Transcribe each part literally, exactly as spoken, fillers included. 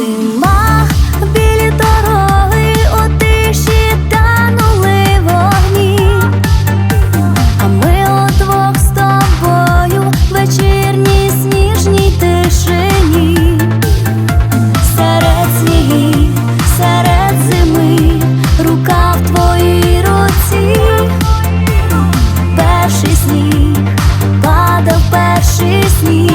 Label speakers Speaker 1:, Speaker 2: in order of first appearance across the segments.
Speaker 1: Зима, білі дороги, у тиші танули вогні, а ми удвох з тобою в вечірній сніжній тишині. Серед снігів, серед зими, рука в твоїй руці. Перший сніг, падав перший сніг.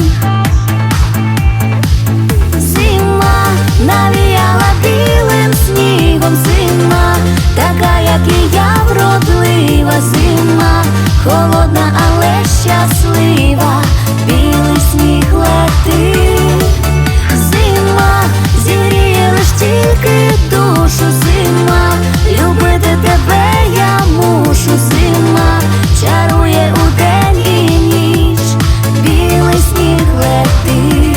Speaker 1: Навіяла білим снігом зима, така, як і я, вродлива зима, холодна, але щаслива, білий сніг летить. Зима зігріє лиш тільки душу, зима, любити тебе я мушу, зима чарує удень і ніч, білий сніг летить.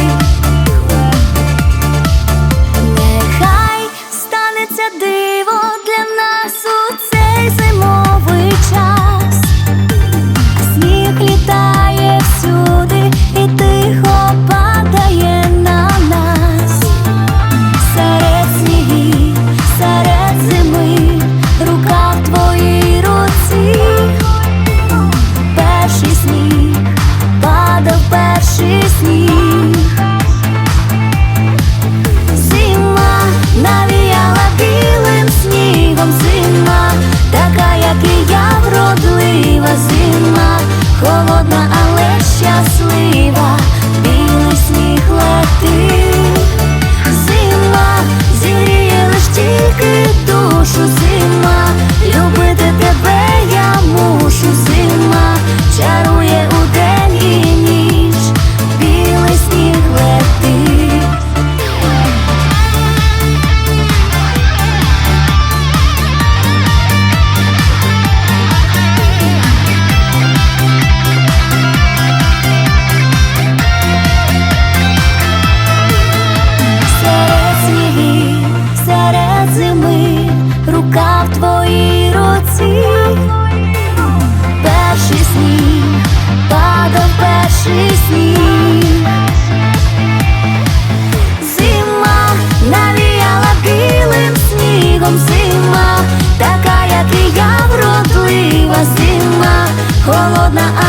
Speaker 1: Диво для нас у цей зимовий час, сніг літає всюди і тихо падає на нас. Серед снігів, серед зими, рука в твоїй руці. Перший сніг, падав перший сніг. Зима навіяла білим снігом зима, така, як і я, вродлива зима, холодна, але щаслива, білий сніг летить. Зима зігріє лиш тільки душу, зима, любити тебе я мушу, зима чарує удень і ніч, білий сніг летить. Рука в твоїй руці. Перший сніг, падав перший сніг. Зима навіяла білим снігом зима, така, як і я, вродлива зима, холодна.